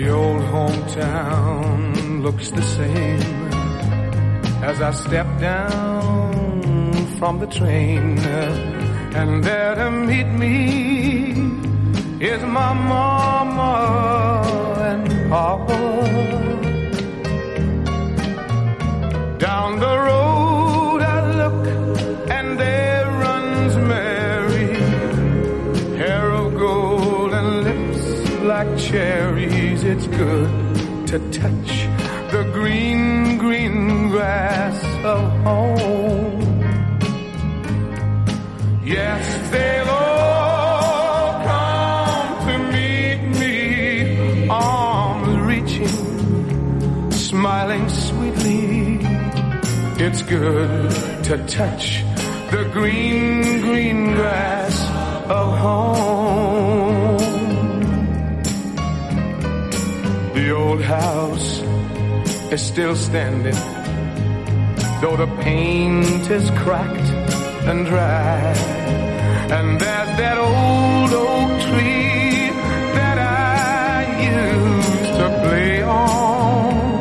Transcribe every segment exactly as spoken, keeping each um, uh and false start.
The old hometown looks the same as I step down from the train, and there to meet me is my mama and papa. Down the road I look, and there runs Mary, hair of gold and lips like cherries. It's good to touch the green, green grass of home. Yes, they'll all come to meet me, arms reaching, smiling sweetly. It's good to touch the green, green grass of home. The old house is still standing, though the paint is cracked and dry. And there's that old oak tree that I used to play on.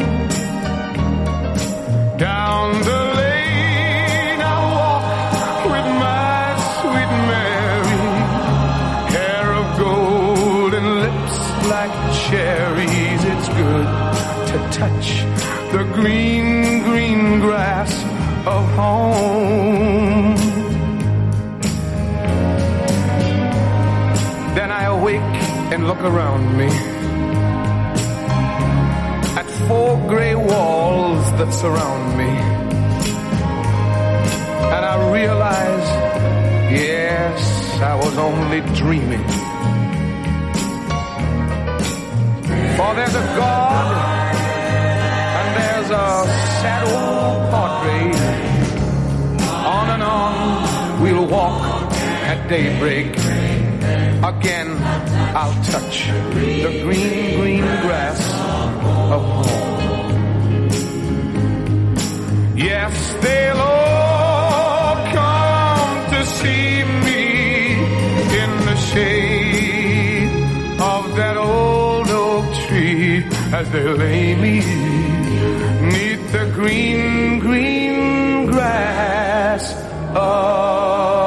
Down the lane I walk with my sweet Mary, hair of gold and lips like cherries. It's good to touch the green, green grass of home. Then I awake and look around me at four gray walls that surround me, and I realize, yes, I was only dreaming. For there's a God, and there's a sad old portrait. On and on we'll walk at daybreak. Again I'll touch the green, green grass of home. Yes, they'll all come to see me in the shade of that old oak tree, as they lay me neath the green, green grass of